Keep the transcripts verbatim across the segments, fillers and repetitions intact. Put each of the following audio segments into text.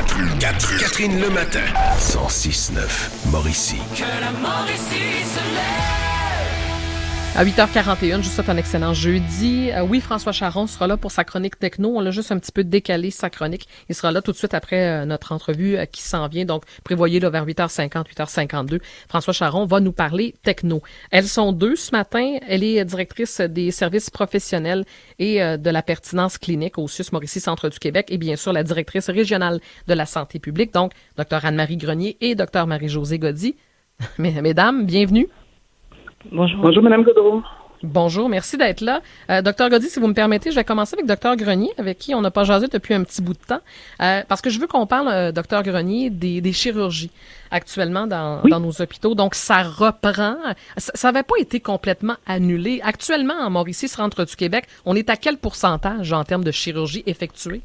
Catherine, Catherine, Catherine le matin. cent six neuf, Mauricie. Que la Mauricie se lève. À huit heures quarante et une, je vous souhaite un excellent jeudi. Euh, oui, François Charon sera là pour sa chronique techno. On l'a juste un petit peu décalé, sa chronique. Il sera là tout de suite après euh, notre entrevue euh, qui s'en vient. Donc, prévoyez là vers huit heures cinquante, huit heures cinquante-deux. François Charon va nous parler techno. Elles sont deux ce matin. Elle est directrice des services professionnels et euh, de la pertinence clinique au C U S Mauricie Centre du Québec et bien sûr la directrice régionale de la santé publique. Donc, Dr Anne-Marie Grenier et Dr Marie-Josée Gaudy. Mesdames, bienvenue. Bonjour. Bonjour, Mme Gaudreau. Bonjour, merci d'être là. Euh, Docteur Gaudy, si vous me permettez, je vais commencer avec Docteur Grenier, avec qui on n'a pas jasé depuis un petit bout de temps, euh, parce que je veux qu'on parle, euh, Docteur Grenier, des, des chirurgies actuellement dans, oui. dans nos hôpitaux. Donc, ça reprend. Ça n'avait pas été complètement annulé. Actuellement, en Mauricie, Centre du Québec, on est à quel pourcentage en termes de chirurgie effectuée?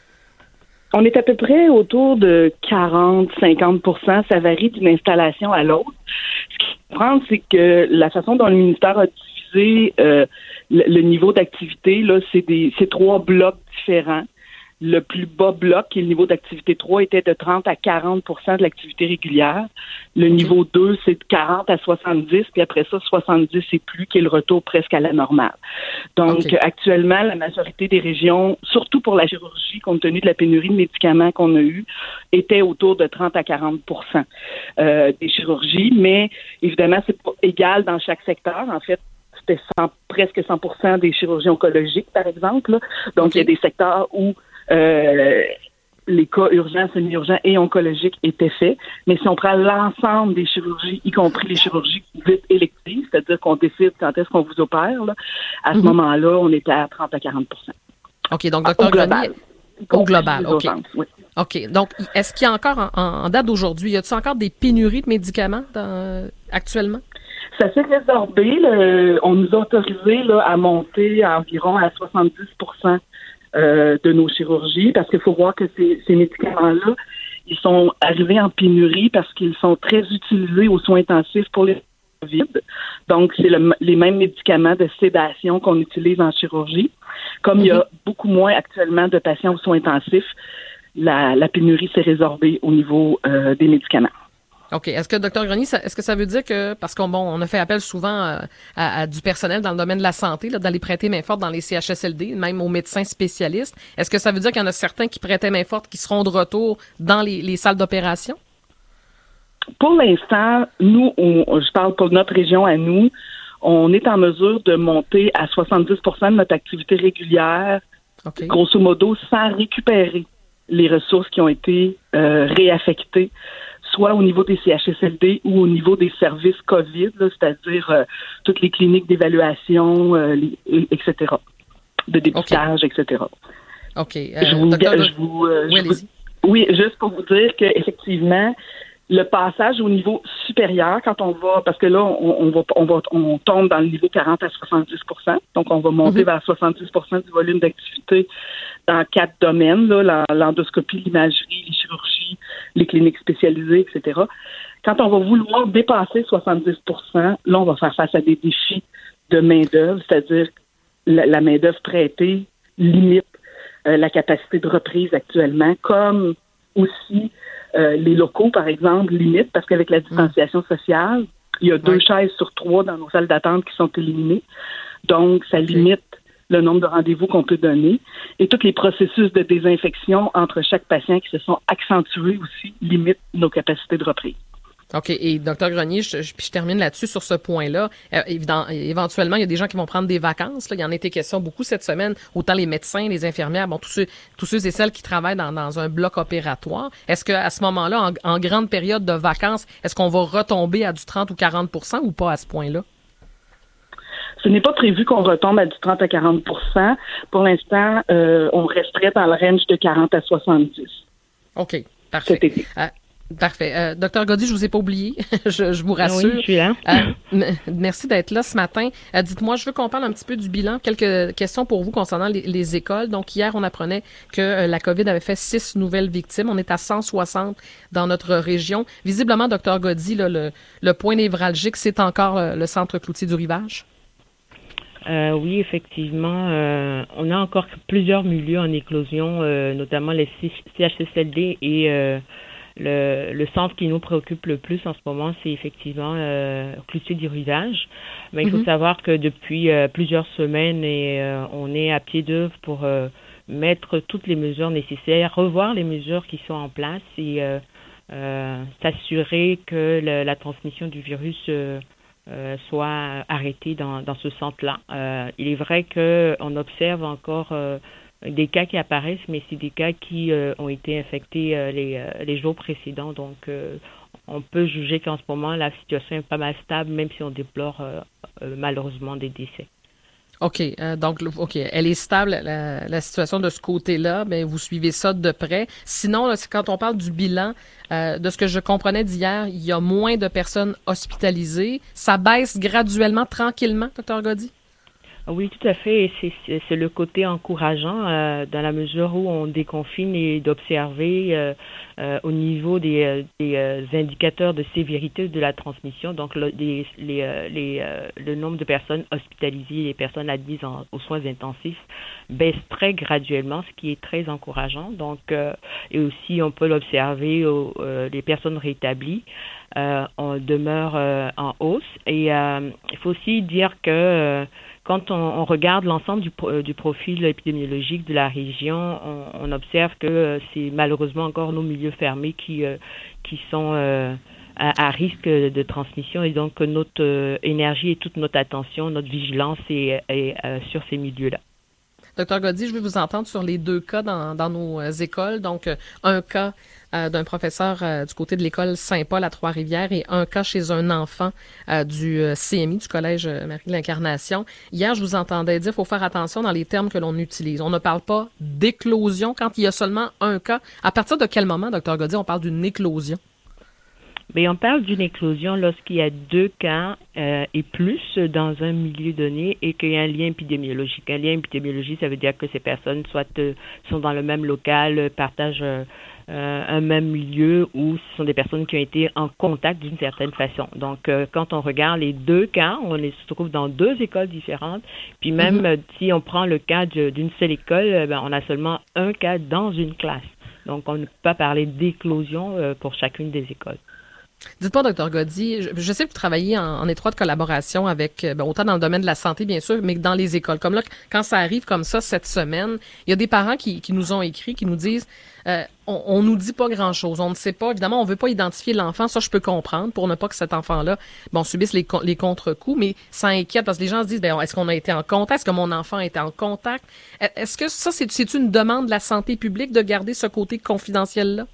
On est à peu près autour de quarante à cinquante pour cent. Ça varie d'une installation à l'autre. Ce qu'il faut comprendre, c'est que la façon dont le ministère a divisé euh, le, le niveau d'activité, là, c'est des c'est trois blocs différents. Le plus bas bloc, qui est le niveau d'activité trois, était de trente à quarante pour cent de l'activité régulière. Le okay. niveau deux, c'est de quarante à soixante-dix, puis après ça, soixante-dix et plus, qui est le retour presque à la normale. Donc, okay. actuellement, la majorité des régions, surtout pour la chirurgie, compte tenu de la pénurie de médicaments qu'on a eue, était autour de trente à quarante pour cent euh, des chirurgies, mais évidemment, c'est pas égal dans chaque secteur. En fait, c'était cent, presque cent pour cent des chirurgies oncologiques, par exemple. Là. Donc, okay. il y a des secteurs où Euh, les cas urgents, semi-urgents et oncologiques étaient faits. Mais si on prend l'ensemble des chirurgies, y compris les chirurgies dites électives, c'est-à-dire qu'on décide quand est-ce qu'on vous opère, là, à ce mm-hmm. moment-là, on était à trente à quarante pour cent. OK, donc docteur Grenier, au global, OK. Urgences, oui. OK, donc est-ce qu'il y a encore, en, en date d'aujourd'hui, y a-t-il encore des pénuries de médicaments dans, actuellement? Ça s'est résorbé. Le, on nous a autorisé là, à monter à environ à soixante-dix pour cent Euh, de nos chirurgies, parce qu'il faut voir que ces, ces médicaments-là, ils sont arrivés en pénurie parce qu'ils sont très utilisés aux soins intensifs pour les COVID. Donc, c'est le, les mêmes médicaments de sédation qu'on utilise en chirurgie. Comme mm-hmm. il y a beaucoup moins actuellement de patients aux soins intensifs, la, la pénurie s'est résorbée au niveau euh, des médicaments. OK. Est-ce que, docteur Grenier, ça, est-ce que ça veut dire que, parce qu'on bon, on a fait appel souvent euh, à, à du personnel dans le domaine de la santé, là, d'aller prêter main forte dans les C H S L D, même aux médecins spécialistes, est-ce que ça veut dire qu'il y en a certains qui prêtaient main forte qui seront de retour dans les, les salles d'opération? Pour l'instant, nous, on, je parle pour notre région à nous, on est en mesure de monter à soixante-dix pour cent de notre activité régulière, okay. grosso modo, sans récupérer les ressources qui ont été euh, réaffectées, soit au niveau des C H S L D ou au niveau des services COVID, là, c'est-à-dire euh, toutes les cliniques d'évaluation, euh, les, et cetera, de dépistage, okay. et cetera. OK. Euh, je vous, docteur, je vous, euh, oui, je vous, oui, juste pour vous dire qu'effectivement, le passage au niveau supérieur, quand on va, parce que là, on, on va, on va, on tombe dans le niveau quarante à soixante-dix pour cent, donc on va monter mm-hmm. vers soixante-dix pour cent du volume d'activité dans quatre domaines, là, l'endoscopie, l'imagerie, les chirurgies, les cliniques spécialisées, et cetera. Quand on va vouloir dépasser soixante-dix pour cent, là, on va faire face à des défis de main-d'œuvre, c'est-à-dire la, la main-d'œuvre prêtée limite euh, la capacité de reprise actuellement, comme aussi euh, les locaux, par exemple, limitent, parce qu'avec la distanciation sociale, il y a deux oui. chaises sur trois dans nos salles d'attente qui sont éliminées. Donc, ça okay. limite le nombre de rendez-vous qu'on peut donner. Et tous les processus de désinfection entre chaque patient qui se sont accentués aussi limitent nos capacités de reprise. OK. Et docteur Grenier, je, je, je termine là-dessus sur ce point-là. Euh, évident, éventuellement, il y a des gens qui vont prendre des vacances. Là. Il y en a été question beaucoup cette semaine, autant les médecins, les infirmières, bon, tous ceux, tous ceux et celles qui travaillent dans, dans un bloc opératoire. Est-ce qu'à ce moment-là, en, en grande période de vacances, est-ce qu'on va retomber à du trente ou quarante pour cent ou pas à ce point-là? Ce n'est pas prévu qu'on retombe à du trente à quarante pour cent. Pour l'instant, euh, on resterait dans le range de quarante à soixante-dix. OK, parfait. Cet été. Euh, Parfait. Euh, docteur Gaudy, je vous ai pas oublié. je, je vous rassure. Oui, je suis là. Euh, m- merci d'être là ce matin. Euh, dites-moi, je veux qu'on parle un petit peu du bilan. Quelques questions pour vous concernant les, les écoles. Donc, hier, on apprenait que euh, la COVID avait fait six nouvelles victimes. On est à cent soixante dans notre région. Visiblement, docteur Gaudy, là, le, le point névralgique, c'est encore euh, le centre Cloutier du Rivage? Euh, oui, effectivement, euh, on a encore plusieurs milieux en éclosion, euh, notamment les C H C L D et euh, le, le centre qui nous préoccupe le plus en ce moment, c'est effectivement euh, Cloutier du Rivage. Mais il faut Mhm. savoir que depuis euh, plusieurs semaines, et, euh, on est à pied d'œuvre pour euh, mettre toutes les mesures nécessaires, revoir les mesures qui sont en place et euh, euh, s'assurer que le, la transmission du virus euh, euh, soit arrêtée dans, dans ce centre-là. Euh, il est vrai qu'on observe encore euh, des cas qui apparaissent, mais c'est des cas qui euh, ont été infectés euh, les, euh, les jours précédents. Donc, euh, on peut juger qu'en ce moment, la situation est pas mal stable, même si on déplore euh, euh, malheureusement des décès. OK. euh, donc, OK, elle est stable, la, la situation de ce côté-là, mais vous suivez ça de près. Sinon, là, c'est quand on parle du bilan, euh, de ce que je comprenais d'hier, il y a moins de personnes hospitalisées. Ça baisse graduellement, tranquillement, docteur Goddy? Oui, tout à fait. Et c'est, c'est, c'est le côté encourageant euh, dans la mesure où on déconfine et d'observer euh, euh, au niveau des, euh, des euh, indicateurs de sévérité de la transmission. Donc, le, des, les, euh, les, euh, le nombre de personnes hospitalisées, les personnes admises en, aux soins intensifs baisse très graduellement, ce qui est très encourageant. Donc, euh, et aussi, on peut l'observer aux euh, les personnes rétablies. Euh, on demeure euh, en hausse. Et euh, il faut aussi dire que euh, quand on, on regarde l'ensemble du, pro, du profil épidémiologique de la région, on, on observe que euh, c'est malheureusement encore nos milieux fermés qui, euh, qui sont euh, à, à risque de transmission et donc notre euh, énergie et toute notre attention, notre vigilance est, est euh, sur ces milieux-là. Docteur Goddy, je vais vous entendre sur les deux cas dans, dans nos euh, écoles. Donc, euh, un cas euh, d'un professeur euh, du côté de l'école Saint-Paul à Trois-Rivières et un cas chez un enfant euh, du euh, C M I, du Collège Marie de l'Incarnation. Hier, je vous entendais dire qu'il faut faire attention dans les termes que l'on utilise. On ne parle pas d'éclosion quand il y a seulement un cas. À partir de quel moment, docteur Goddy, on parle d'une éclosion? Mais on parle d'une éclosion lorsqu'il y a deux cas euh, et plus dans un milieu donné et qu'il y a un lien épidémiologique. Un lien épidémiologique, ça veut dire que ces personnes soit euh, sont dans le même local, partagent euh, un même milieu ou ce sont des personnes qui ont été en contact d'une certaine façon. Donc, euh, quand on regarde les deux cas, on les se trouve dans deux écoles différentes. Puis même mm-hmm. euh, si on prend le cas de, d'une seule école, ben, on a seulement un cas dans une classe. Donc, on ne peut pas parler d'éclosion euh, pour chacune des écoles. Dites-moi, docteur Goddy, je, je sais que vous travaillez en, en étroite collaboration avec, ben, autant dans le domaine de la santé, bien sûr, mais que dans les écoles. Comme là, quand ça arrive comme ça cette semaine, il y a des parents qui, qui nous ont écrit, qui nous disent, euh, on, on nous dit pas grand-chose, on ne sait pas, évidemment, on veut pas identifier l'enfant, ça je peux comprendre, pour ne pas que cet enfant-là, bon, subisse les, les contre-coups, mais ça inquiète parce que les gens se disent, ben, est-ce qu'on a été en contact, est-ce que mon enfant a été en contact? Est-ce que ça, c'est, c'est une demande de la santé publique de garder ce côté confidentiel-là?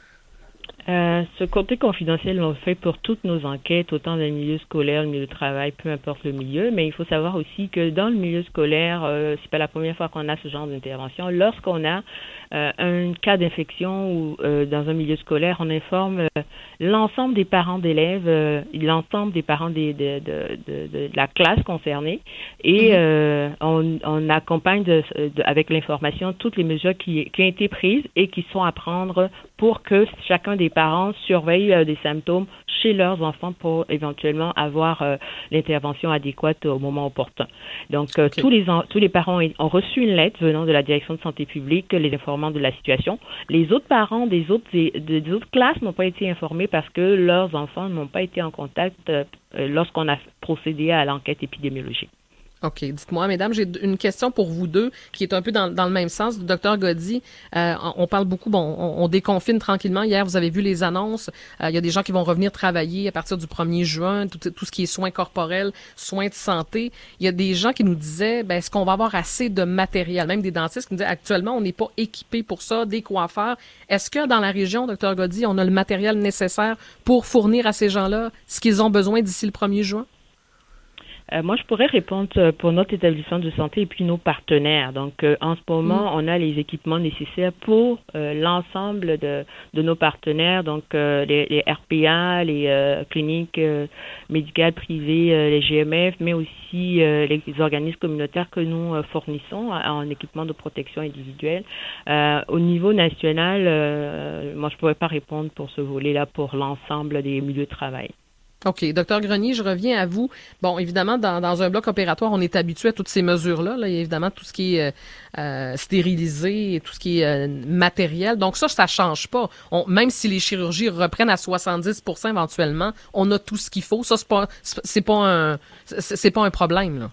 Euh, ce côté confidentiel, on le fait pour toutes nos enquêtes, autant dans le milieu scolaire, le milieu de travail, peu importe le milieu, mais il faut savoir aussi que dans le milieu scolaire, euh, c'est pas la première fois qu'on a ce genre d'intervention. Lorsqu'on a euh, un cas d'infection ou euh, dans un milieu scolaire, on informe euh, l'ensemble des parents d'élèves, euh, l'ensemble des parents des, de, de, de, de, de la classe concernée et euh, on, on accompagne de, de, avec l'information toutes les mesures qui, qui ont été prises et qui sont à prendre pour que chacun des parents surveillent euh, des symptômes chez leurs enfants pour éventuellement avoir euh, l'intervention adéquate au moment opportun. Donc, euh, okay. tous les en, tous les parents ont reçu une lettre venant de la direction de santé publique, les informant de la situation. Les autres parents des autres des, des autres classes n'ont pas été informés parce que leurs enfants n'ont pas été en contact euh, lorsqu'on a procédé à l'enquête épidémiologique. OK. Dites-moi, mesdames, j'ai une question pour vous deux qui est un peu dans, dans le même sens. Docteur Goddy, euh, on parle beaucoup, bon, on, on déconfine tranquillement. Hier, vous avez vu les annonces. Euh, il y a des gens qui vont revenir travailler à partir du premier juin, tout, tout ce qui est soins corporels, soins de santé. Il y a des gens qui nous disaient, ben, est-ce qu'on va avoir assez de matériel? Même des dentistes qui nous disaient, actuellement, on n'est pas équipé pour ça, des coiffeurs. Est-ce que dans la région, docteur Goddy, on a le matériel nécessaire pour fournir à ces gens-là ce qu'ils ont besoin d'ici le premier juin? Euh, moi, je pourrais répondre pour notre établissement de santé et puis nos partenaires. Donc, euh, en ce moment, mmh. on a les équipements nécessaires pour euh, l'ensemble de, de nos partenaires, donc euh, les, les R P A, les euh, cliniques euh, médicales privées, euh, les G M F, mais aussi euh, les, les organismes communautaires que nous euh, fournissons en, en équipement de protection individuelle. Euh, au niveau national, euh, moi, je ne pourrais pas répondre pour ce volet-là pour l'ensemble des milieux de travail. OK. Docteur Grenier, je reviens à vous. Bon, évidemment, dans, dans un bloc opératoire, on est habitué à toutes ces mesures-là. Là. Il y a évidemment tout ce qui est euh, euh, stérilisé et tout ce qui est euh, matériel. Donc ça, ça change pas. On, même si les chirurgies reprennent à soixante-dix pour cent éventuellement, on a tout ce qu'il faut. Ça, c'est pas, c'est pas un, c'est, c'est pas un problème, là.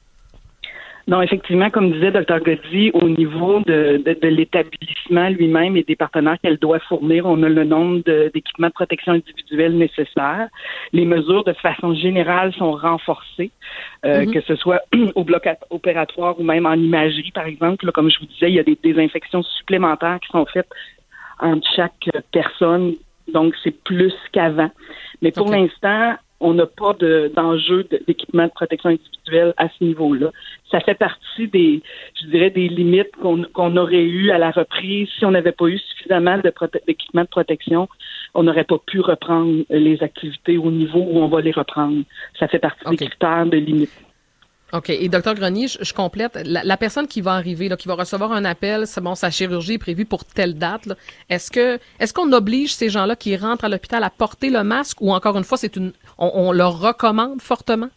Non, effectivement, comme disait Dr Goddy, au niveau de, de, de l'établissement lui-même et des partenaires qu'elle doit fournir, on a le nombre de, d'équipements de protection individuelle nécessaires. Les mesures, de façon générale, sont renforcées, euh, mm-hmm. que ce soit au bloc opératoire ou même en imagerie, par exemple. Là, comme je vous disais, il y a des désinfections supplémentaires qui sont faites entre chaque personne, donc c'est plus qu'avant. Mais pour okay. l'instant, on n'a pas de, d'enjeu de, d'équipement de protection individuelle à ce niveau-là. Ça fait partie des, je dirais, des limites qu'on, qu'on aurait eues à la reprise. Si on n'avait pas eu suffisamment de prote- d'équipement de protection, on n'aurait pas pu reprendre les activités au niveau où on va les reprendre. Ça fait partie okay. des critères de limite. OK. Et docteur Grenier, je, je complète. La, la personne qui va arriver, là, qui va recevoir un appel, c'est bon, sa chirurgie est prévue pour telle date, là. Est-ce que, est-ce qu'on oblige ces gens-là qui rentrent à l'hôpital à porter le masque ou encore une fois, c'est une, on, on leur recommande fortement?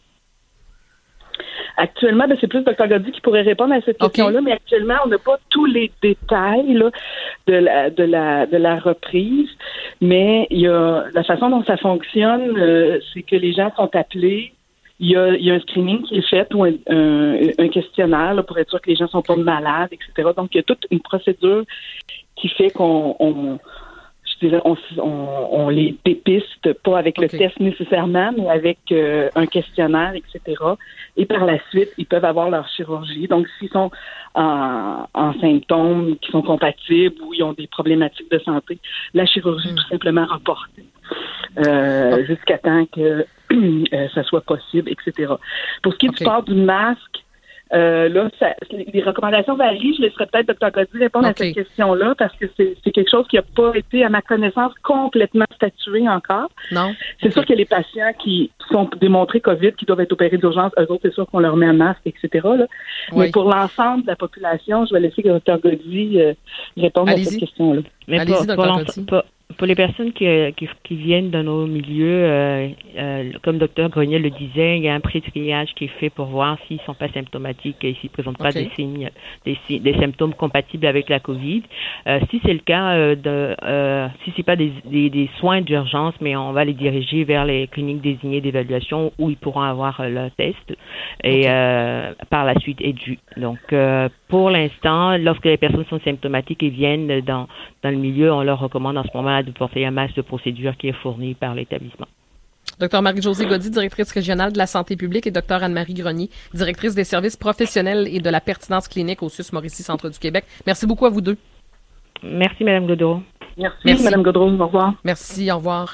Actuellement, ben, c'est plus docteur Goddy qui pourrait répondre à cette okay. question-là, mais actuellement, on n'a pas tous les détails là, de la de la de la reprise. Mais il y a la façon dont ça fonctionne, euh, c'est que les gens sont appelés. Il y, a, il y a un screening qui est fait ou un, un, un questionnaire là, pour être sûr que les gens ne sont pas malades, et cetera. Donc, il y a toute une procédure qui fait qu'on, on, je dirais, on, on, on les dépiste, pas avec okay. le test nécessairement, mais avec euh, un questionnaire, et cetera. Et par la suite, ils peuvent avoir leur chirurgie. Donc, s'ils sont en, en symptômes qui sont compatibles ou ils ont des problématiques de santé, la chirurgie est mmh. tout simplement reportée euh, okay. jusqu'à temps que Euh, ça soit possible, et cetera. Pour ce qui est okay. du port du masque, euh, là, ça, les recommandations varient. Je laisserai peut-être docteur Goddy répondre okay. à cette question-là parce que c'est, c'est quelque chose qui n'a pas été, à ma connaissance, complètement statué encore. Non. C'est okay. sûr que les patients qui sont démontrés COVID, qui doivent être opérés d'urgence, eux autres, c'est sûr qu'on leur met un masque, et cetera. Là. Oui. Mais pour l'ensemble de la population, je vais laisser docteur Goddy euh, répondre Allez-y. à cette question-là. Mais Allez-y, pour, docteur Goddy. Pour, pour les personnes qui, qui, qui viennent de nos milieux, euh, euh, comme docteur Grenier le disait, il y a un pré-triage qui est fait pour voir s'ils ne sont pas symptomatiques et s'ils ne présentent pas okay. des signes, des, des symptômes compatibles avec la COVID. Euh, si c'est le cas, euh, de, euh, si c'est pas des, des, des soins d'urgence, mais on va les diriger vers les cliniques désignées d'évaluation où ils pourront avoir euh, le test et okay. euh, par la suite être dû. Donc, euh, pour l'instant, lorsque les personnes sont symptomatiques et viennent dans, dans le milieu, on leur recommande en ce moment de porter un masque de procédure qui est fourni par l'établissement. Docteur Marie-Josée Goddy, directrice régionale de la santé publique, et Docteur Anne-Marie Grenier, directrice des services professionnels et de la pertinence clinique au C U S Mauricie Centre du Québec. Merci beaucoup à vous deux. Merci, Mme Gaudreau. Merci, Merci. Mme Gaudreau. Au revoir. Merci, au revoir.